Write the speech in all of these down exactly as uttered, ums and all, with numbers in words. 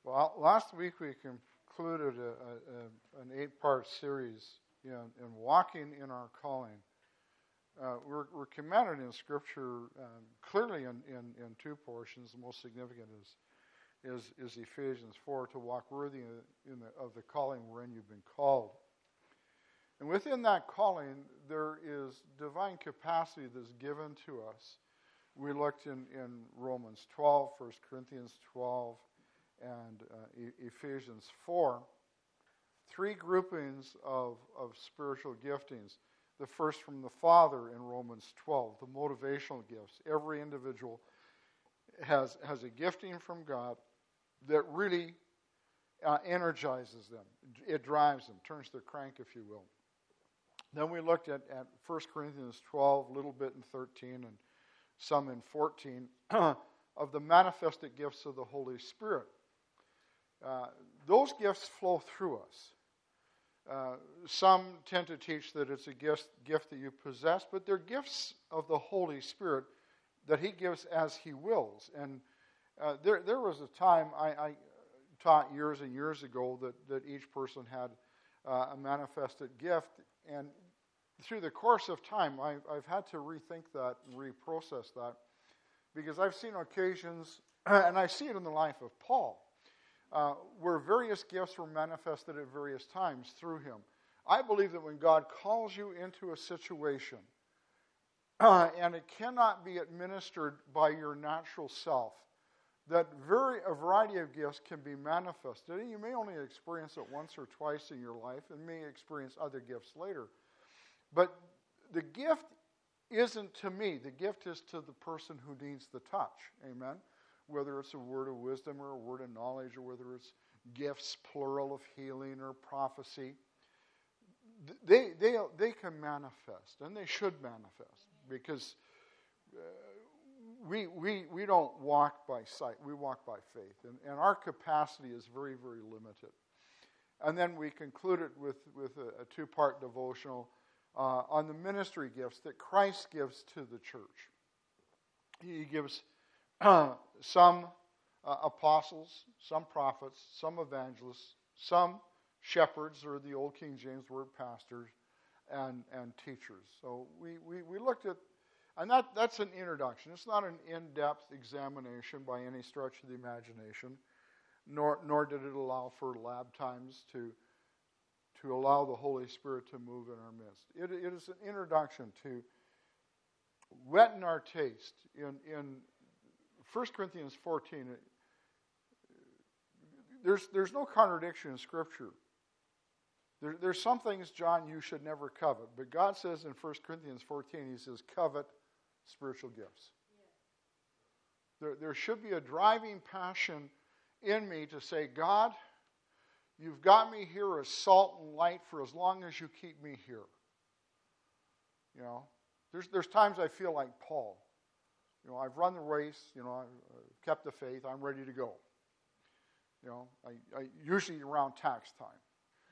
Well, last week we concluded a, a, an eight-part series in, in walking in our calling. Uh, we're, we're commanded in Scripture um, clearly in, in, in two portions. The most significant is, is, is Ephesians four, to walk worthy in, in the, of the calling wherein you've been called. And within that calling, there is divine capacity that's given to us. We looked in, in Romans twelve, First Corinthians twelve, and uh, e- Ephesians four, three groupings of, of spiritual giftings. The first from the Father in Romans twelve, the motivational gifts. Every individual has, has a gifting from God that really uh, energizes them. It drives them, turns their crank, if you will. Then we looked at, at First Corinthians twelve, a little bit in thirteen, and some in fourteen, of the manifested gifts of the Holy Spirit. Uh, those gifts flow through us. Uh, some tend to teach that it's a gift, gift that you possess, but they're gifts of the Holy Spirit that He gives as He wills. And uh, there, there was a time I, I taught years and years ago that, that each person had uh, a manifested gift, and through the course of time, I've, I've had to rethink that and reprocess that, because I've seen occasions, and I see it in the life of Paul, uh, where various gifts were manifested at various times through him. I believe that when God calls you into a situation, uh, and it cannot be administered by your natural self, that very a variety of gifts can be manifested. And you may only experience it once or twice in your life, and may experience other gifts later. But the gift isn't to me. The gift is to the person who needs the touch. Amen? Whether it's a word of wisdom or a word of knowledge, or whether it's gifts, plural, of healing or prophecy. They, they, they can manifest, and they should manifest, because uh, we, we, we don't walk by sight. We walk by faith. And, and our capacity is very, very limited. And then we concluded with, with a, a two-part devotional Uh, on the ministry gifts that Christ gives to the church. He gives uh, some uh, apostles, some prophets, some evangelists, some shepherds, or the old King James word pastors, and, and teachers. So we, we, we looked at, and that, that's an introduction. It's not an in-depth examination by any stretch of the imagination, nor, nor did it allow for lab times to to allow the Holy Spirit to move in our midst. It, it is an introduction to whetting our taste. In, in First Corinthians fourteen, it, there's, there's no contradiction in Scripture. There, there's some things, John, you should never covet. But God says in First Corinthians fourteen, He says, covet spiritual gifts. Yeah. There, there should be a driving passion in me to say, God, You've got me here as salt and light for as long as you keep me here. You know, there's there's times I feel like Paul. You know, I've run the race. You know, I've kept the faith. I'm ready to go. You know, I, I usually around tax time,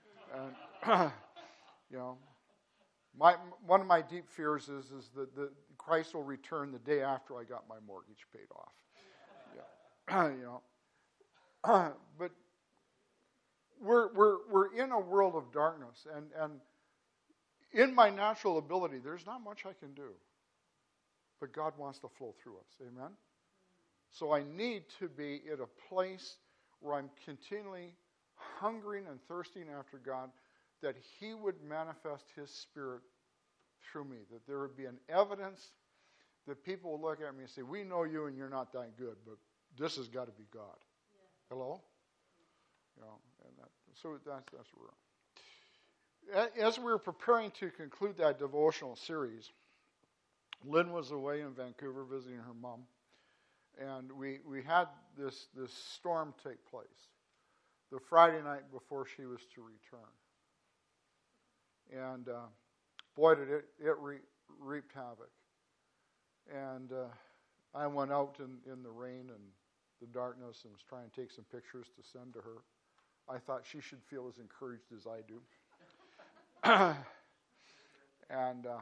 and you know, my one of my deep fears is is that the Christ will return the day after I got my mortgage paid off. Yeah, you know, but. We're, we're, we're in a world of darkness, and, and in my natural ability, there's not much I can do. But God wants to flow through us. Amen? So I need to be at a place where I'm continually hungering and thirsting after God, that He would manifest His Spirit through me, that there would be an evidence that people will look at me and say, we know you and you're not that good, but this has got to be God. Yeah. Hello? You know, and that, so that's that's where we're at. As we were preparing to conclude that devotional series, Lynn was away in Vancouver visiting her mom, and we we had this this storm take place the Friday night before she was to return, and uh, boy did it it re, reaped havoc. And uh, I went out in, in the rain and the darkness and was trying to take some pictures to send to her. I thought she should feel as encouraged as I do. and uh,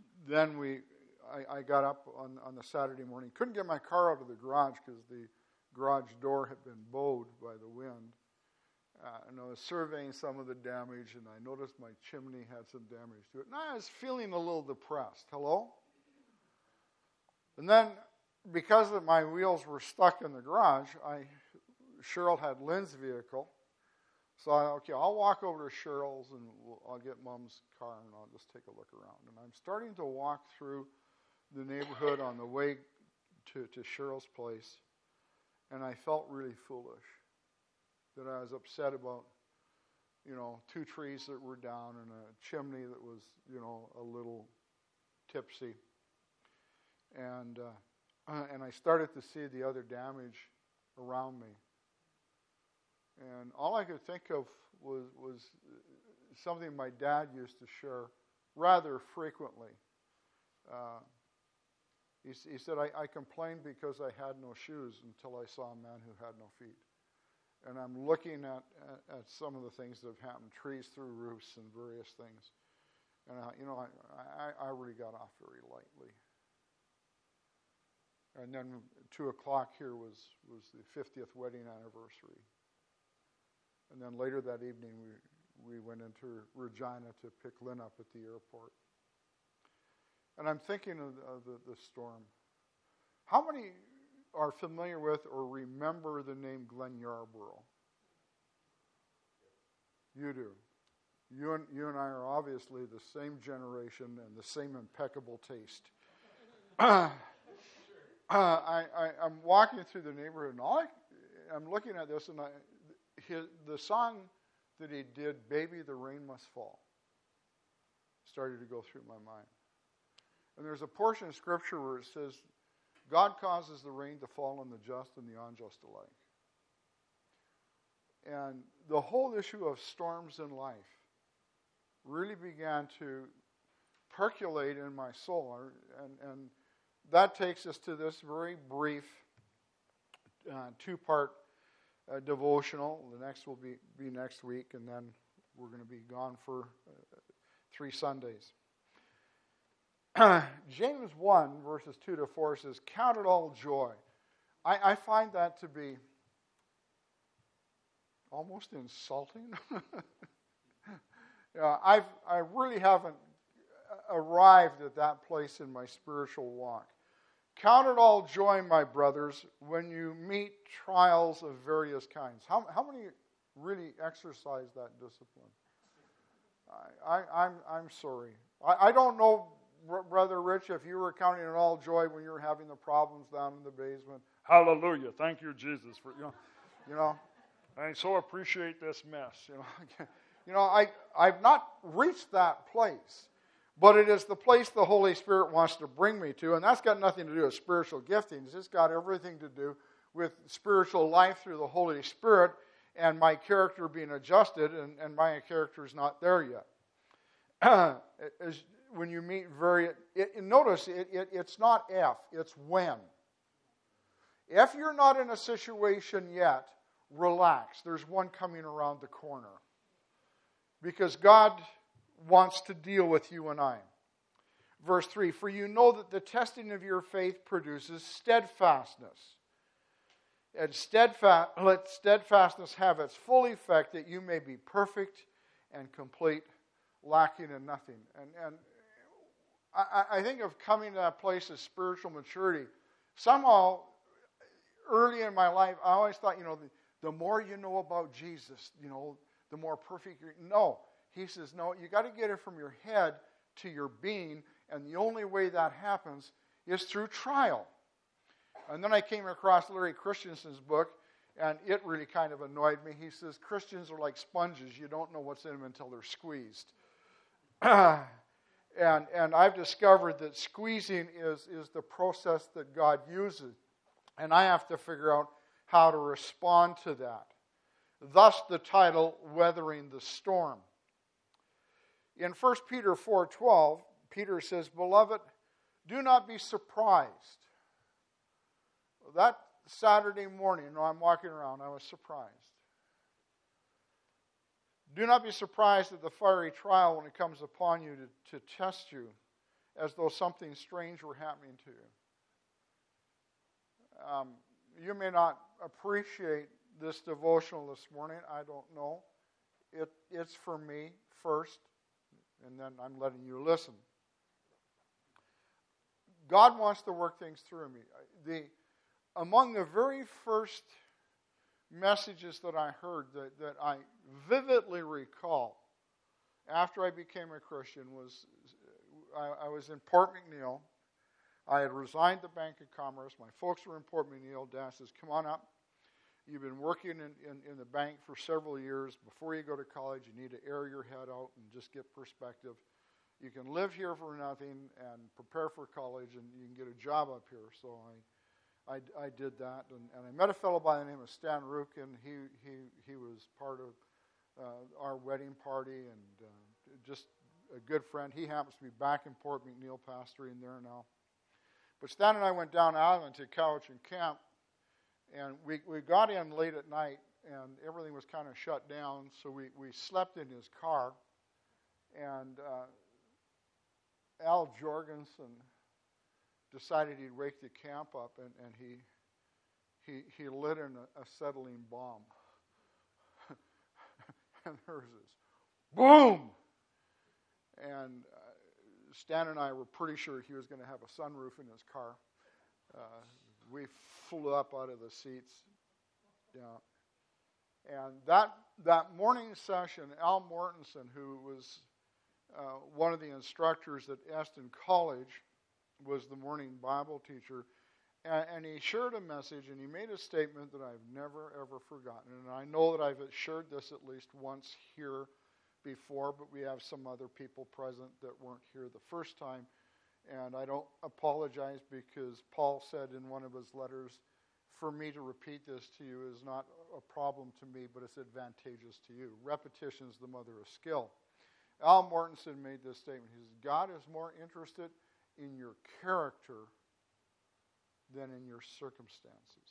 then we, I, I got up on, on the Saturday morning. Couldn't get my car out of the garage because the, garage door had been bowed by the wind. Uh, and I was surveying some of the damage, and I noticed my chimney had some damage to it. And I was feeling a little depressed. Hello? And then, because of my wheels were stuck in the garage, I Cheryl had Lynn's vehicle. So, I, okay, I'll walk over to Cheryl's, and we'll, I'll get Mom's car, and I'll just take a look around. And I'm starting to walk through the neighborhood on the way to, to Cheryl's place, and I felt really foolish. That I was upset about, you know, two trees that were down and a chimney that was, you know, a little tipsy. And uh, and I started to see the other damage around me. And all I could think of was, was something my dad used to share rather frequently. Uh, he, he said, I, I complained because I had no shoes until I saw a man who had no feet. And I'm looking at, at, at some of the things that have happened, trees through roofs and various things. And, I, you know, I, I, I really got off very lightly. And then two o'clock here was, was the fiftieth wedding anniversary. And then later that evening, we, we went into Regina to pick Lynn up at the airport. And I'm thinking of, of the, the storm. How many are familiar with or remember the name Glenn Yarborough? You do. You and, you and I are obviously the same generation and the same impeccable taste. uh, I, I, I'm walking through the neighborhood, and all I, I'm looking at this, and I, his, the song that he did, Baby, the Rain Must Fall, started to go through my mind. And there's a portion of Scripture where it says, God causes the rain to fall on the just and the unjust alike. And the whole issue of storms in life really began to percolate in my soul. And, and that takes us to this very brief uh, two-part uh, devotional. The next will be, be next week, and then we're going to be gone for uh, three Sundays. James one, verses two to four says, count it all joy. I, I find that to be almost insulting. yeah, I've, I really haven't arrived at that place in my spiritual walk. Count it all joy, my brothers, when you meet trials of various kinds. How, how many really exercise that discipline? I, I, I'm, I'm sorry. I, I don't know, Brother Rich, if you were counting it all joy when you were having the problems down in the basement. Hallelujah. Thank you, Jesus, for, you know, you know, I so appreciate this mess. You know, you know, I, I've not reached that place, but it is the place the Holy Spirit wants to bring me to, and that's got nothing to do with spiritual giftings. It's got everything to do with spiritual life through the Holy Spirit and my character being adjusted, and, and my character is not there yet. As, when you meet very, it, notice it, it, it's not if, it's when. If you're not in a situation yet, relax. There's one coming around the corner. Because God wants to deal with you and I. Verse three, for you know that the testing of your faith produces steadfastness. And steadfast, let steadfastness have its full effect, that you may be perfect and complete, lacking in nothing. And, and I, I think of coming to that place of spiritual maturity. Somehow, early in my life, I always thought, you know, the, the more you know about Jesus, you know, the more perfect you're. No. He says, no, you got to get it from your head to your being, and the only way that happens is through trial. And then I came across Larry Christensen's book, and it really kind of annoyed me. He says, Christians are like sponges. You don't know what's in them until they're squeezed. And and I've discovered that squeezing is, is the process that God uses. And I have to figure out how to respond to that. Thus the title, Weathering the Storm. In First Peter four twelve, Peter says, Beloved, do not be surprised. That Saturday morning, when I'm walking around, I was surprised. Do not be surprised at the fiery trial when it comes upon you to, to test you, as though something strange were happening to you. Um, you may not appreciate this devotional this morning. I don't know. It, it's for me first, and then I'm letting you listen. God wants to work things through me. The, among the very first messages that I heard that, that I vividly recall after I became a Christian was I, I was in Port McNeil. I had resigned the Bank of Commerce. My folks were in Port McNeil. Dad says, come on up. You've been working in, in, in the bank for several years. Before you go to college, you need to air your head out and just get perspective. You can live here for nothing and prepare for college, and you can get a job up here. So I, I, I did that, and, and I met a fellow by the name of Stan Rukin. He he he was part of uh, our wedding party, and uh, just a good friend. He happens to be back in Port McNeil, pastoring there now. But Stan and I went down island to Cowichan Camp, and we, we got in late at night, and everything was kind of shut down, so we, we slept in his car. And uh, Al Jorgensen decided he'd wake the camp up, and, and he, he, he lit an acetylene bomb. And there was this boom! And uh, Stan and I were pretty sure he was going to have a sunroof in his car. Uh, we flew up out of the seats. Yeah. And that that morning session, Al Mortensen, who was uh, one of the instructors at Eston College, was the morning Bible teacher. And, and he shared a message, and he made a statement that I've never, ever forgotten. And I know that I've shared this at least once here before, but we have some other people present that weren't here the first time. And I don't apologize, because Paul said in one of his letters, for me to repeat this to you is not a problem to me, but it's advantageous to you. Repetition is the mother of skill. Al Mortensen made this statement. He says, God is more interested in your character than in your circumstances.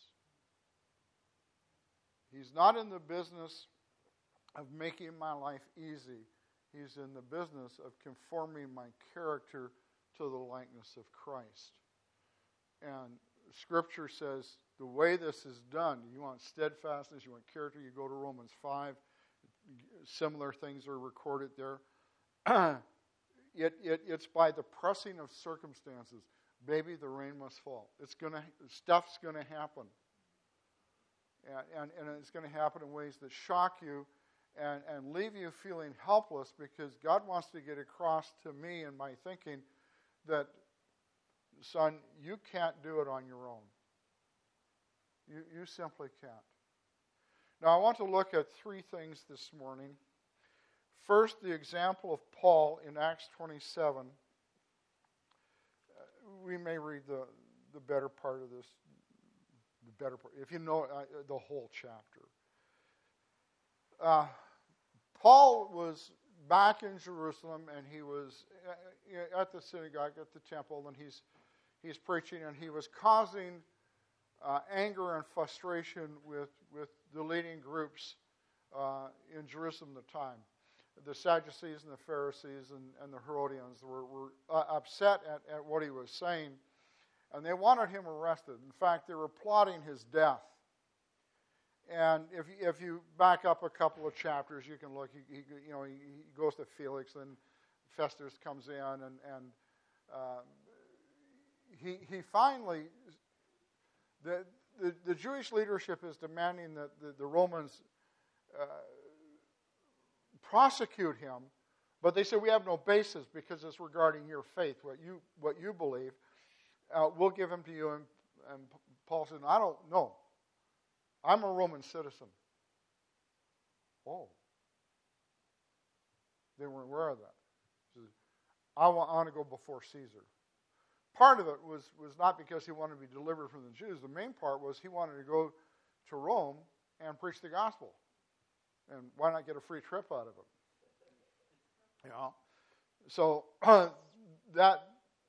He's not in the business of making my life easy. He's in the business of conforming my character to the likeness of Christ. And Scripture says the way this is done, you want steadfastness, you want character, you go to Romans five. Similar things are recorded there. it, it, it's by the pressing of circumstances. Baby, the rain must fall. It's gonna, stuff's going to happen. And, and, and it's going to happen in ways that shock you and, and leave you feeling helpless, because God wants to get across to me and my thinking that, son, you can't do it on your own. You, you simply can't. Now, I want to look at three things this morning. First, the example of Paul in Acts twenty-seven. We may read the, the better part of this, the better part, if you know uh, the whole chapter. Uh, Paul was back in Jerusalem, and he was at the synagogue, at the temple, and he's he's preaching, and he was causing uh, anger and frustration with, with the leading groups uh, in Jerusalem at the time. The Sadducees and the Pharisees and, and the Herodians were, were uh, upset at, at what he was saying, and they wanted him arrested. In fact, they were plotting his death. And if if you back up a couple of chapters, you can look. He, he you know he, he goes to Felix, and Festus comes in, and and uh, he he finally the, the the Jewish leadership is demanding that the, the Romans uh, prosecute him, but they say we have no basis because it's regarding your faith, what you what you believe. Uh, we'll give him to you. And, and Paul said, I don't know. I'm a Roman citizen. Oh. They weren't aware of that. He says, I want, I want to go before Caesar. Part of it was, was not because he wanted to be delivered from the Jews. The main part was he wanted to go to Rome and preach the gospel. And why not get a free trip out of it? You know? So uh, that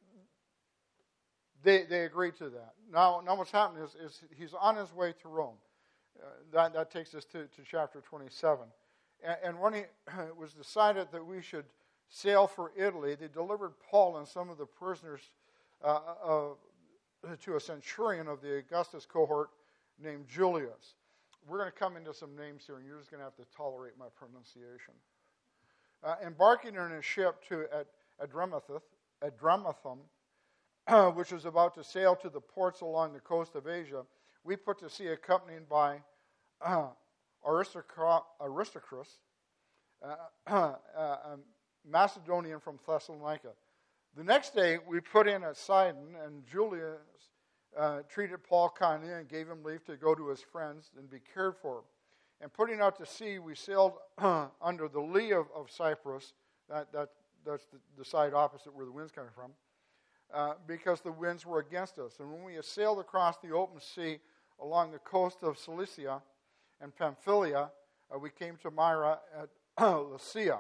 they they agreed to that. Now, now what's happening is, is he's on his way to Rome. Uh, that, that takes us to, to chapter twenty-seven. And, and when he, it was decided that we should sail for Italy, they delivered Paul and some of the prisoners uh, uh, to a centurion of the Augustus cohort named Julius. We're going to come into some names here, and you're just going to have to tolerate my pronunciation. Uh, embarking in a ship to Ad- Adramytth, Adramyttum, uh, which was about to sail to the ports along the coast of Asia, we put to sea accompanied by uh, Aristarchus, uh, uh, a Macedonian from Thessalonica. The next day, we put in at Sidon, and Julius uh, treated Paul kindly and gave him leave to go to his friends and be cared for. And putting out to sea, we sailed uh, under the lee of, of Cyprus. That, that, that's the, the side opposite where the wind's coming from, uh, because the winds were against us. And when we had sailed across the open sea along the coast of Cilicia and Pamphylia, uh, we came to Myra at Lycia.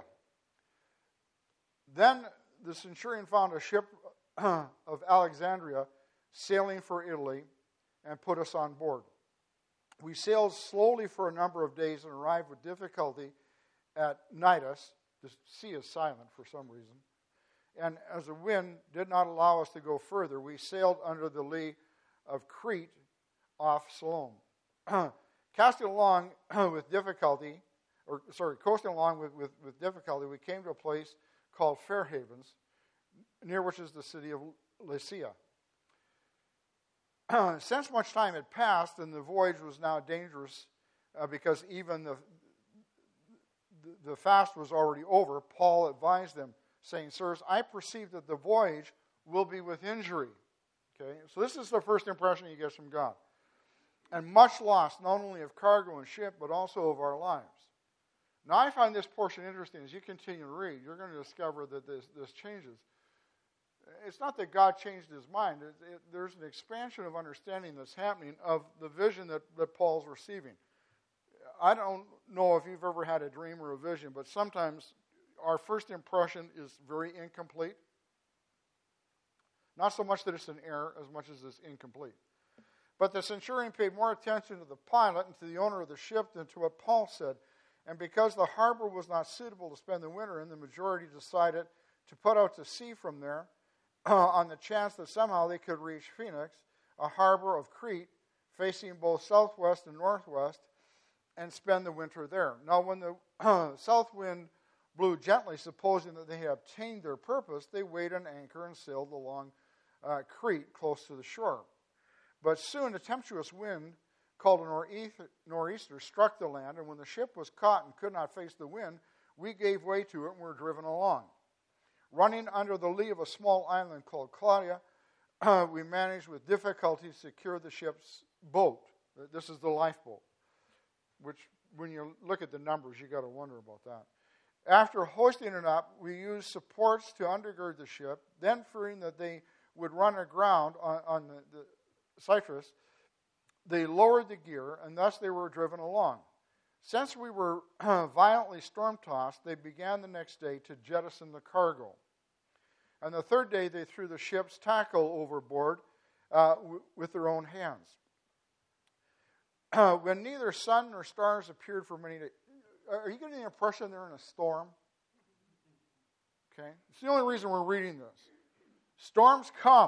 Then the centurion found a ship of Alexandria sailing for Italy and put us on board. We sailed slowly for a number of days and arrived with difficulty at Cnidus. The sea is silent for some reason. And as the wind did not allow us to go further, we sailed under the lee of Crete off Salome. Casting along with difficulty, or sorry, coasting along with, with, with difficulty, we came to a place called Fair Havens, near which is the city of Lycia. Since much time had passed and the voyage was now dangerous uh, because even the, the the fast was already over, Paul advised them, saying, "Sirs, I perceive that the voyage will be with injury." Okay, so this is the first impression he gets from God. And much loss, not only of cargo and ship, but also of our lives. Now, I find this portion interesting. As you continue to read, you're going to discover that this, this changes. It's not that God changed his mind. It, it, there's an expansion of understanding that's happening of the vision that, that Paul's receiving. I don't know if you've ever had a dream or a vision, but sometimes our first impression is very incomplete. Not so much that it's an error as much as it's incomplete. But the centurion paid more attention to the pilot and to the owner of the ship than to what Paul said. And because the harbor was not suitable to spend the winter in, the majority decided to put out to sea from there uh, on the chance that somehow they could reach Phoenix, a harbor of Crete, facing both southwest and northwest, and spend the winter there. Now, when the uh, south wind blew gently, supposing that they had obtained their purpose, they weighed an anchor and sailed along uh, Crete, close to the shore. But soon a tempestuous wind called a nor'easter, nor'easter struck the land, and when the ship was caught and could not face the wind, we gave way to it and were driven along. Running under the lee of a small island called Claudia, uh, we managed with difficulty to secure the ship's boat. This is the lifeboat, which when you look at the numbers, you got to wonder about that. After hoisting it up, we used supports to undergird the ship. Then, fearing that they would run aground on, on the, the Cyprus, they lowered the gear, and thus they were driven along. Since we were violently storm-tossed, they began the next day to jettison the cargo. And the third day they threw the ship's tackle overboard uh, w- with their own hands. Uh, when neither sun nor stars appeared for many days. Are you getting the impression they're in a storm? Okay? It's the only reason we're reading this. Storms come.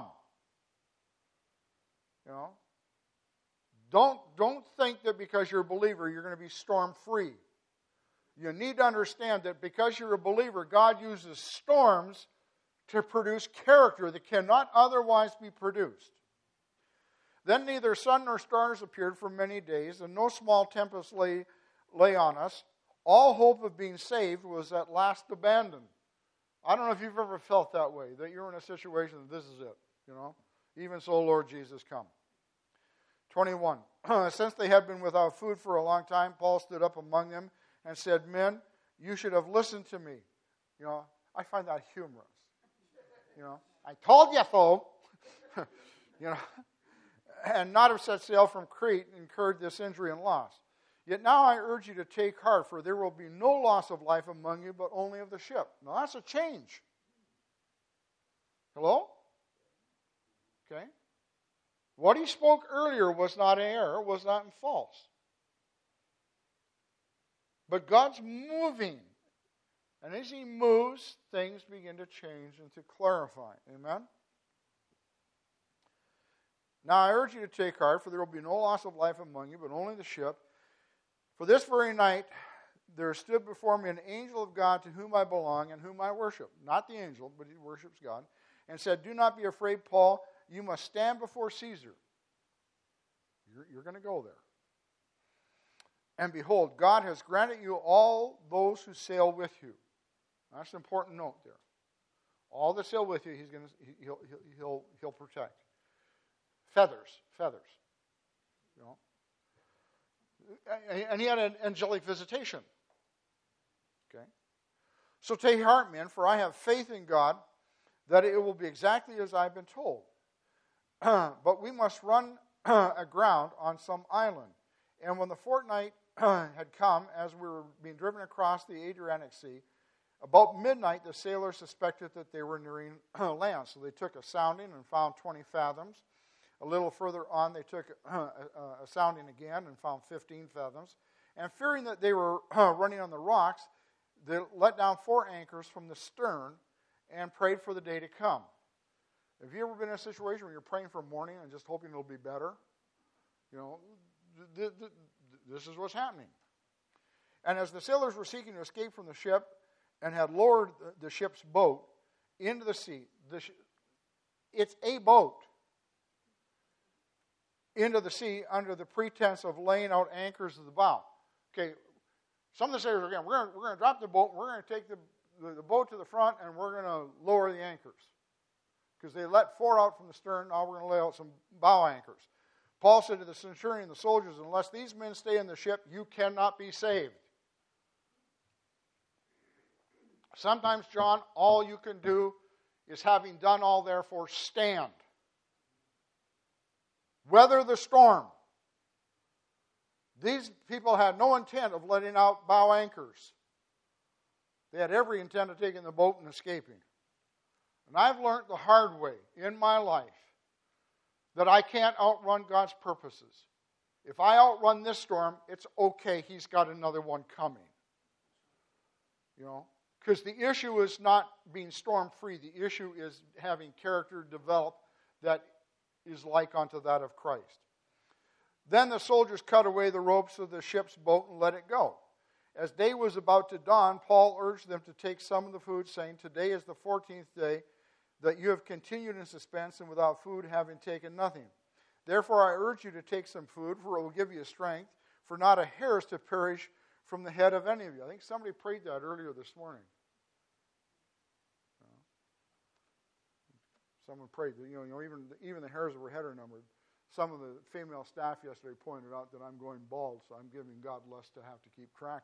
You know? Don't, don't think that because you're a believer you're going to be storm-free. You need to understand that because you're a believer, God uses storms to produce character that cannot otherwise be produced. Then neither sun nor stars appeared for many days, and no small tempest lay, lay on us. All hope of being saved was at last abandoned. I don't know if you've ever felt that way, that you're in a situation that this is it, you know. Even so, Lord Jesus, come. twenty-one. Since they had been without food for a long time, Paul stood up among them and said, "Men, you should have listened to me." You know, I find that humorous. You know, I told you so. You know, and not have set sail from Crete and incurred this injury and loss. Yet now I urge you to take heart, for there will be no loss of life among you, but only of the ship. Now that's a change. Hello? Okay. What he spoke earlier was not an error, was not in false. But God's moving. And as he moves, things begin to change and to clarify. Amen? Now I urge you to take heart, for there will be no loss of life among you, but only the ship. For this very night there stood before me an angel of God to whom I belong and whom I worship. Not the angel, but he worships God. And said, do not be afraid, Paul. You must stand before Caesar. You're, you're going to go there. And behold, God has granted you all those who sail with you. That's an important note there. All that sail with you, he's going to he'll he'll he'll, he'll protect. Feathers, feathers. You know. And he had an angelic visitation. Okay. So take heart, men, for I have faith in God that it will be exactly as I've been told. But we must run aground on some island. And when the fortnight had come, as we were being driven across the Adriatic Sea, about midnight the sailors suspected that they were nearing land. So they took a sounding and found twenty fathoms. A little further on they took a, a, a sounding again and found fifteen fathoms. And fearing that they were running on the rocks, they let down four anchors from the stern and prayed for the day to come. Have you ever been in a situation where you're praying for morning and just hoping it'll be better? You know, th- th- this is what's happening. And as the sailors were seeking to escape from the ship and had lowered the, the ship's boat into the sea, the sh- it's a boat, into the sea under the pretense of laying out anchors at the bow. Okay, some of the sailors are again, we're going we're to drop the boat, we're going to take the, the, the boat to the front, and we're going to lower the anchors. Because they let four out from the stern, now we're going to lay out some bow anchors. Paul said to the centurion and the soldiers, unless these men stay in the ship, you cannot be saved. Sometimes, John, all you can do is, having done all, therefore, stand. Weather the storm. These people had no intent of letting out bow anchors. They had every intent of taking the boat and escaping. And I've learned the hard way in my life that I can't outrun God's purposes. If I outrun this storm, it's okay. He's got another one coming. You know, because the issue is not being storm-free. The issue is having character develop that is like unto that of Christ. Then the soldiers cut away the ropes of the ship's boat and let it go. As day was about to dawn, Paul urged them to take some of the food, saying, today is the fourteenth day that you have continued in suspense and without food, having taken nothing. Therefore I urge you to take some food, for it will give you strength, for not a hair is to perish from the head of any of you. I think somebody prayed that earlier this morning. Someone prayed that, you know, you know even, even the hairs of her head are numbered. Some of the female staff yesterday pointed out that I'm going bald, so I'm giving God less to have to keep track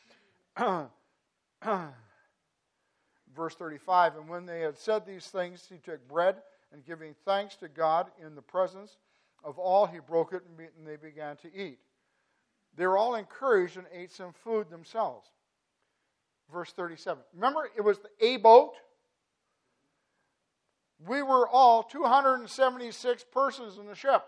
of. Verse thirty-five, and when they had said these things, he took bread, and giving thanks to God in the presence of all, he broke it, and they began to eat. They were all encouraged and ate some food themselves. Verse thirty-seven. Remember, it was the A boat. We were all two hundred seventy-six persons in the ship.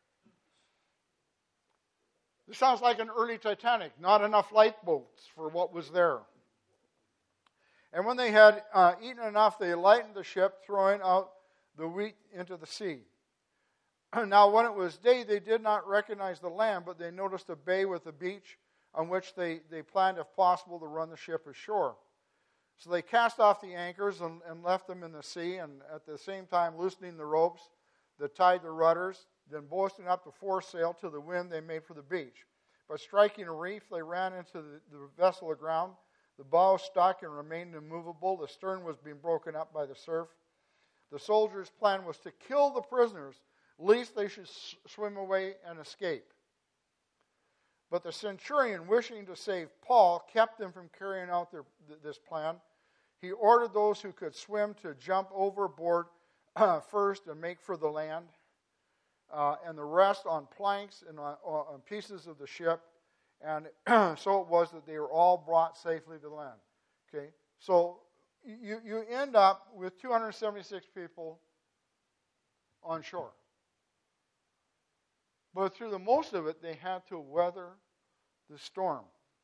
This sounds like an early Titanic. Not enough lifeboats for what was there. And when they had uh, eaten enough, they lightened the ship, throwing out the wheat into the sea. Now, when it was day, they did not recognize the land, but they noticed a bay with a beach on which they, they planned, if possible, to run the ship ashore. So they cast off the anchors and, and left them in the sea, and at the same time loosening the ropes that tied the rudders. Then boasting up the foresail to the wind, they made for the beach. But striking a reef, they ran into the, the vessel aground. The bow stuck and remained immovable. The stern was being broken up by the surf. The soldiers' plan was to kill the prisoners, lest they should s- swim away and escape. But the centurion, wishing to save Paul, kept them from carrying out their, th- this plan. He ordered those who could swim to jump overboard uh, first and make for the land, uh, and the rest on planks and on, on pieces of the ship. And so it was that they were all brought safely to land. Okay, so you, you end up with two hundred seventy-six people on shore. But through the most of it, they had to weather the storm.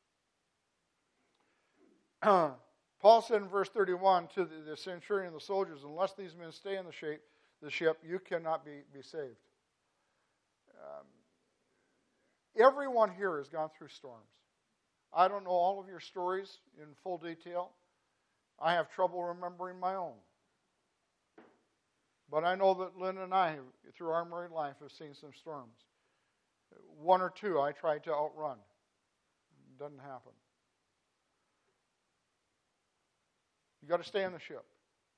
Paul said in verse thirty-one to the, the centurion and the soldiers, unless these men stay in the ship, the ship, you cannot be, be saved. Um, everyone here has gone through storms. I don't know all of your stories in full detail. I have trouble remembering my own. But I know that Lynn and I, through our married life, have seen some storms. One or two I tried to outrun. It doesn't happen. You've got to stay on the ship.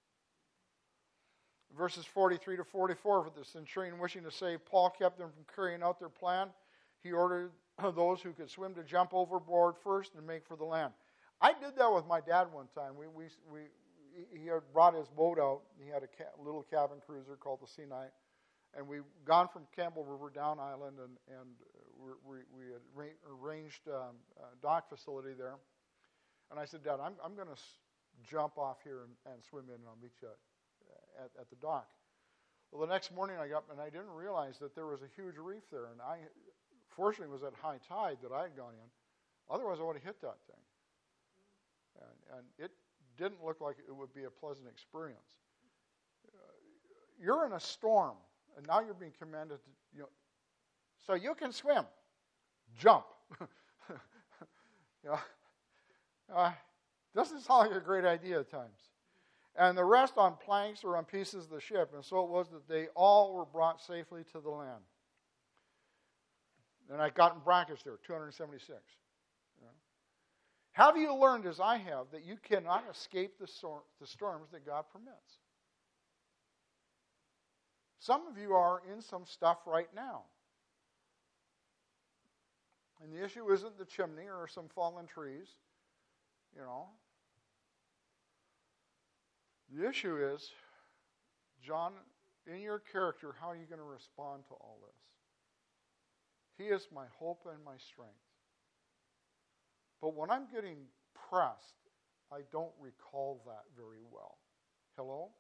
Verses forty-three to forty-four, for the centurion wishing to save Paul kept them from carrying out their plan. He ordered those who could swim to jump overboard first and make for the land. I did that with my dad one time. We we we he had brought his boat out. He had a ca- little cabin cruiser called the Sea Knight, and we gone from Campbell River down island, and and we we had arranged um, a dock facility there. And I said, Dad, I'm I'm going to s- jump off here and, and swim in, and I'll meet you at, at the dock. Well, the next morning I got up, and I didn't realize that there was a huge reef there, and I fortunately was at high tide that I had gone in. Otherwise, I would have hit that thing. And, and it didn't look like it would be a pleasant experience. Uh, you're in a storm, and now you're being commanded to, you know, so you can swim. Jump. you know, uh, doesn't sound like a great idea at times. And the rest on planks or on pieces of the ship. And so it was that they all were brought safely to the land. And I got in brackets there, two hundred seventy-six. You know. Have you learned, as I have, that you cannot escape the, sor- the storms that God permits? Some of you are in some stuff right now. And the issue isn't the chimney or some fallen trees, you know. The issue is, John, in your character, how are you going to respond to all this? He is my hope and my strength. But when I'm getting pressed, I don't recall that very well. Hello?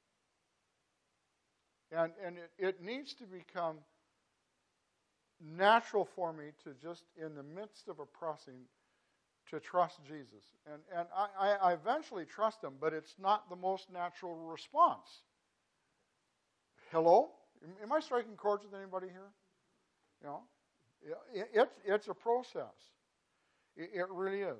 And and it, it needs to become natural for me to just, in the midst of a pressing, to trust Jesus. And and I, I eventually trust him, but it's not the most natural response. Hello? Am I striking chords with anybody here? You know? It, it, it's a process. It, it really is.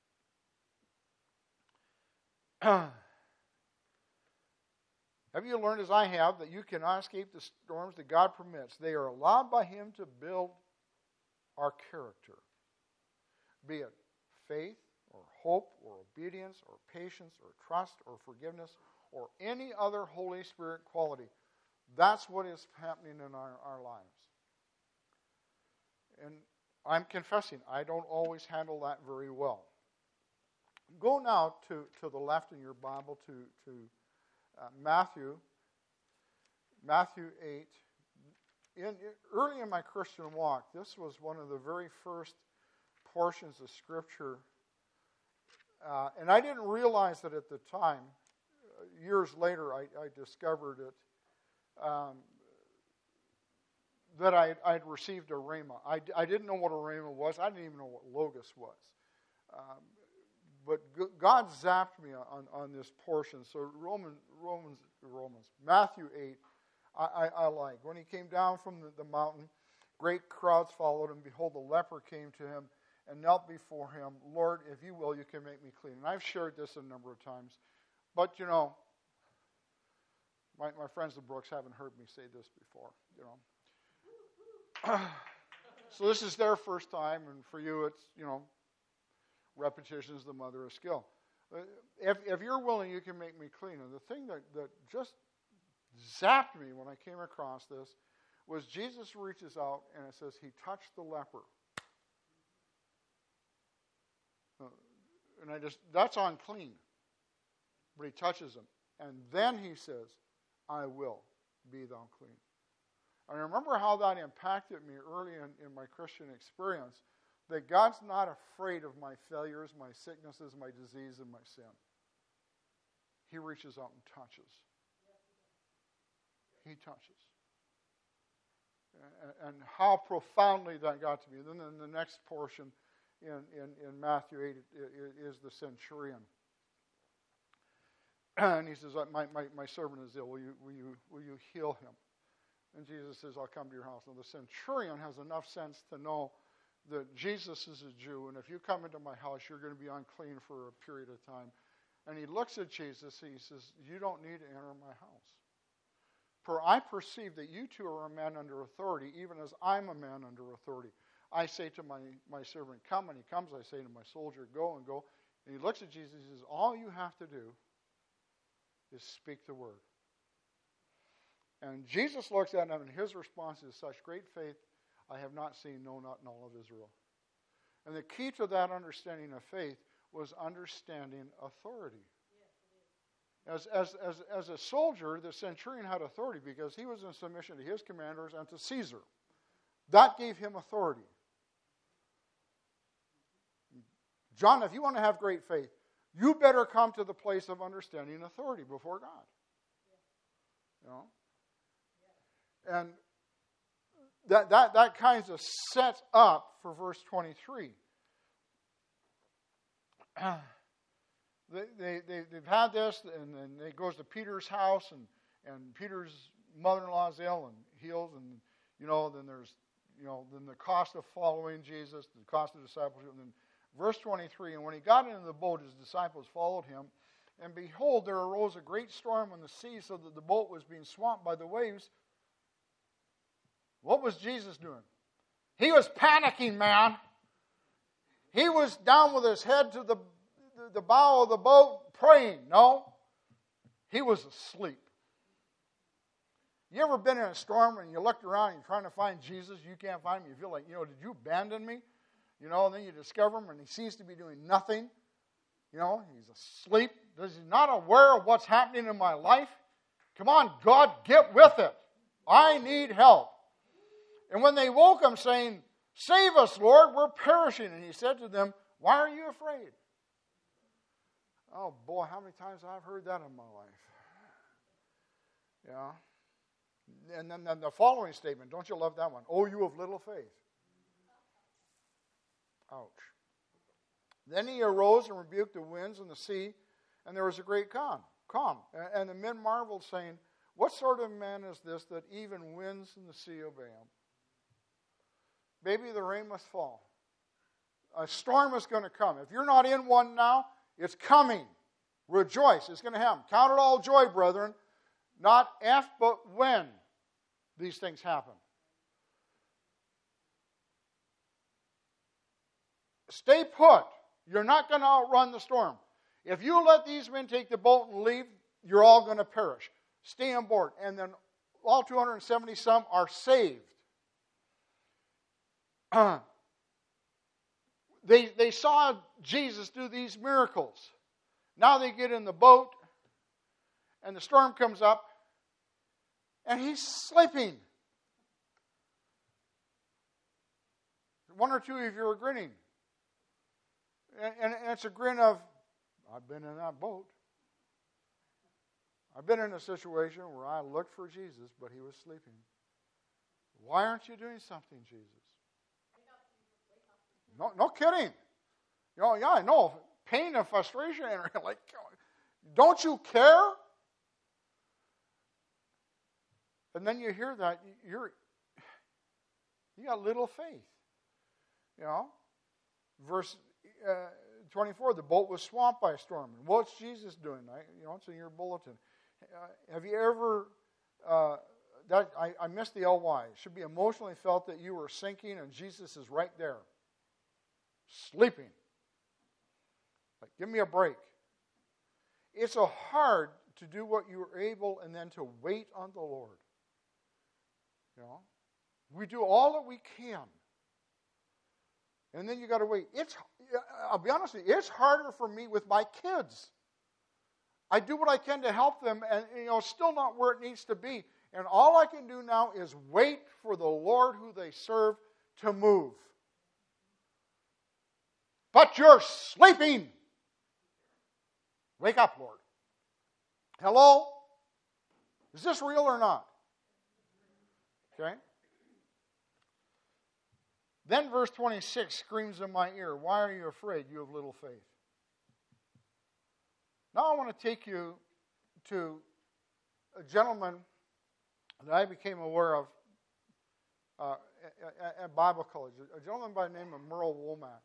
Have you learned, as I have, that you cannot escape the storms that God permits? They are allowed by him to build our character, be it faith or hope or obedience or patience or trust or forgiveness or any other Holy Spirit quality. That's what is happening in our, our lives. And I'm confessing, I don't always handle that very well. Go now to, to the left in your Bible to, to uh, Matthew, Matthew eight. In, in, early in my Christian walk, this was one of the very first portions of Scripture. Uh, and I didn't realize it at the time. Uh, years later, I, I discovered it. Um, that I, I'd received a rhema. I, I didn't know what a rhema was. I didn't even know what logos was. Um, but God zapped me on, on this portion. So Roman, Romans, Romans, Matthew eight, I, I, I like. When he came down from the, the mountain, great crowds followed him. Behold, the leper came to him and knelt before him. Lord, if you will, you can make me clean. And I've shared this a number of times. But, you know, my, my friends the Brooks haven't heard me say this before, you know. So this is their first time, and for you it's, you know, repetition is the mother of skill. If, if you're willing, you can make me clean. And the thing that, that just zapped me when I came across this was Jesus reaches out and it says he touched the leper. And I just, that's unclean. But he touches him. And then he says, I will be thou clean. I remember how that impacted me early in, in my Christian experience, that God's not afraid of my failures, my sicknesses, my disease, and my sin. He reaches out and touches. He touches. And, and how profoundly that got to me. Then in the next portion in, in, in Matthew eight it, it is the centurion. And he says, my, my, my servant is ill. Will you, will you, will you heal him? And Jesus says, I'll come to your house. Now, the centurion has enough sense to know that Jesus is a Jew, and if you come into my house, you're going to be unclean for a period of time. And he looks at Jesus, and he says, you don't need to enter my house. For I perceive that you two are a man under authority, even as I'm a man under authority. I say to my, my servant, come, and he comes. I say to my soldier, go, and go. And he looks at Jesus, and he says, all you have to do is speak the word. And Jesus looks at him, and his response is, such great faith I have not seen, no, not in all of Israel. And the key to that understanding of faith was understanding authority. As, as, as, as a soldier, the centurion had authority because he was in submission to his commanders and to Caesar. That gave him authority. John, if you want to have great faith, you better come to the place of understanding authority before God. You know? And that, that, that kind of sets up for verse twenty-three. They, they, they, they've had this, and then they goes to Peter's house, and, and Peter's mother-in-law is ill and healed, and, you know, then there's, you know, then the cost of following Jesus, the cost of discipleship. And then verse twenty-three, and when he got into the boat, his disciples followed him, and behold, there arose a great storm on the sea, so that the boat was being swamped by the waves. What was Jesus doing? He was panicking, man. He was down with his head to the the bow of the boat praying. No, he was asleep. You ever been in a storm and you looked around and you're trying to find Jesus, you can't find him, you feel like, you know, did you abandon me? You know, and then you discover him and he seems to be doing nothing. You know, he's asleep. Is he not aware of what's happening in my life? Come on, God, get with it. I need help. And when they woke him saying, save us, Lord, we're perishing. And he said to them, why are you afraid? Oh, boy, how many times I've heard that in my life. Yeah. And then, then the following statement, don't you love that one? Oh, you have little faith. Ouch. Then he arose and rebuked the winds and the sea, and there was a great calm. calm. And the men marveled, saying, what sort of man is this that even winds and the sea obey him? Baby, the rain must fall. A storm is going to come. If you're not in one now, it's coming. Rejoice. It's going to happen. Count it all joy, brethren. Not if, but when these things happen. Stay put. You're not going to outrun the storm. If you let these men take the boat and leave, you're all going to perish. Stay on board. And then all two hundred seventy some are saved. Uh, they, they saw Jesus do these miracles. Now they get in the boat, and the storm comes up, and he's sleeping. One or two of you are grinning. And, and it's a grin of, I've been in that boat. I've been in a situation where I looked for Jesus, but he was sleeping. Why aren't you doing something, Jesus? No, no kidding. You know, yeah, I know. Pain and frustration, and like, don't you care? And then you hear that, you're, you got little faith. You know, verse uh, twenty-four, the boat was swamped by a storm. And what's Jesus doing? I, you know, it's in your bulletin. Uh, have you ever, uh, that I, I missed the L Y. It should be emotionally felt that you were sinking and Jesus is right there, sleeping. Like, give me a break. It's so hard to do what you are able and then to wait on the Lord. You know, we do all that we can. And then you got to wait. It's, I'll be honest with you, it's harder for me with my kids. I do what I can to help them, and you know, still not where it needs to be. And all I can do now is wait for the Lord who they serve to move. But you're sleeping. Wake up, Lord. Hello? Is this real or not? Okay. Then verse twenty-six screams in my ear, why are you afraid, you have little faith? Now I want to take you to a gentleman that I became aware of uh, at, at Bible college. A gentleman by the name of Merle Womack.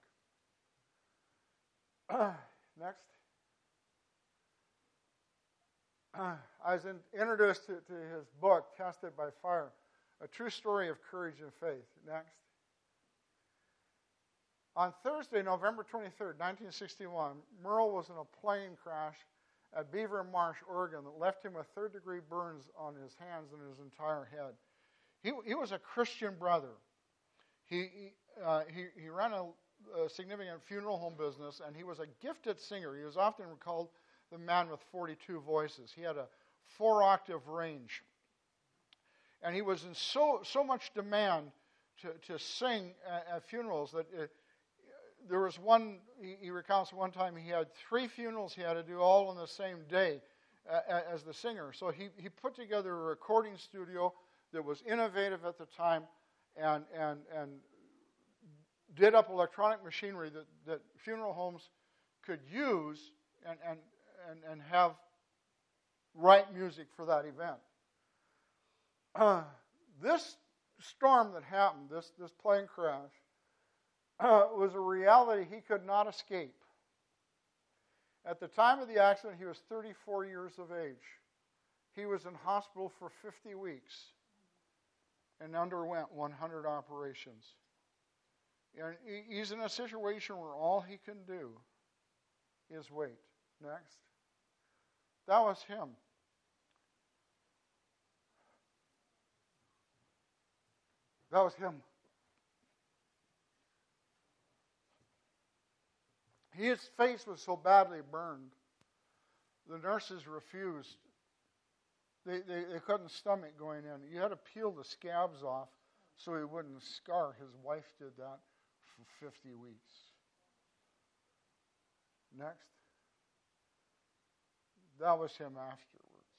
Next. I was in, introduced to, to his book, Tested by Fire, A True Story of Courage and Faith. Next. On Thursday, November twenty-third, nineteen sixty-one, Merle was in a plane crash at Beaver Marsh, Oregon, that left him with third-degree burns on his hands and his entire head. He, he was a Christian brother. He, he, uh, he, he ran a, a significant funeral home business, and he was a gifted singer. He was often called the man with forty-two voices. He had a four-octave range. And he was in so, so much demand to, to sing at, at funerals that it, there was one, he, he recounts one time he had three funerals he had to do all on the same day uh, as the singer. So he, he put together a recording studio that was innovative at the time and and and did up electronic machinery that, that funeral homes could use and, and, and, and have write music for that event. Uh, this storm that happened, this, this plane crash, uh, was a reality he could not escape. At the time of the accident, he was thirty-four years of age. He was in hospital for fifty weeks and underwent one hundred operations. And he's in a situation where all he can do is wait. Next. That was him. That was him. His face was so badly burned, the nurses refused. They, they, they couldn't stomach going in. You had to peel the scabs off so he wouldn't scar. His wife did that for fifty weeks. Next. That was him afterwards.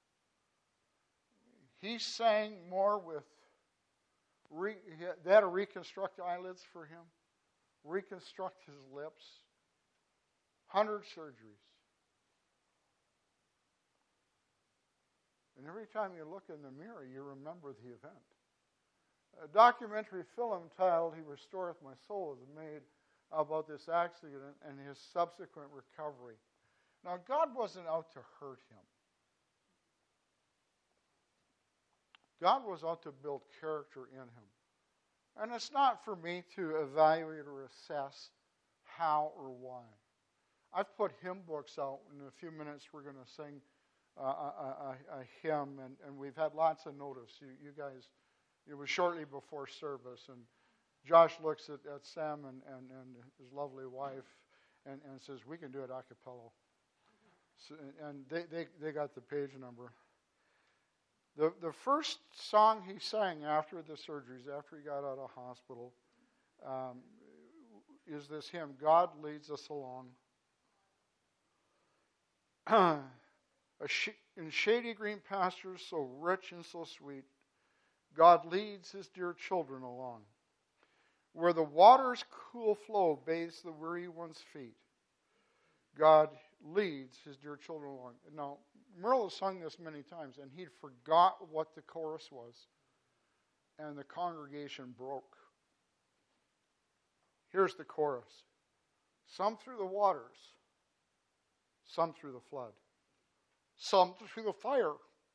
He sang more with, re, they had to reconstruct eyelids for him, reconstruct his lips, one hundred surgeries. And every time you look in the mirror, you remember the event. A documentary film titled He Restoreth My Soul was made about this accident and his subsequent recovery. Now, God wasn't out to hurt him. God was out to build character in him. And it's not for me to evaluate or assess how or why. I've put hymn books out. In a few minutes, we're going to sing uh, a, a, a hymn, and, and we've had lots of notice. You, you guys, it was shortly before service, and Josh looks at, at Sam and, and, and his lovely wife and, and says, we can do it a cappella. So, and they, they, they got the page number. The, the first song he sang after the surgeries, after he got out of hospital, um, is this hymn, God Leads Us Along. A sh- in shady green pastures so rich and so sweet, God leads his dear children along. Where the water's cool flow bathes the weary one's feet, God leads his dear children along. Now, Merle has sung this many times, and he'd forgot what the chorus was, and the congregation broke. Here's the chorus. Some through the waters, some through the flood, some through the fire,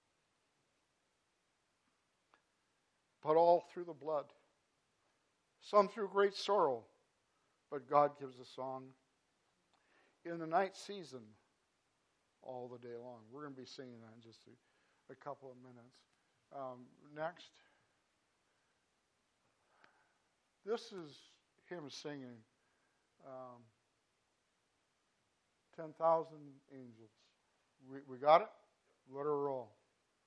but all through the blood. Some through great sorrow, but God gives a song. In the night season, all the day long. We're going to be singing that in just a, a couple of minutes. Um, next. This is him singing um, ten thousand Angels. We, we got it? Let her roll.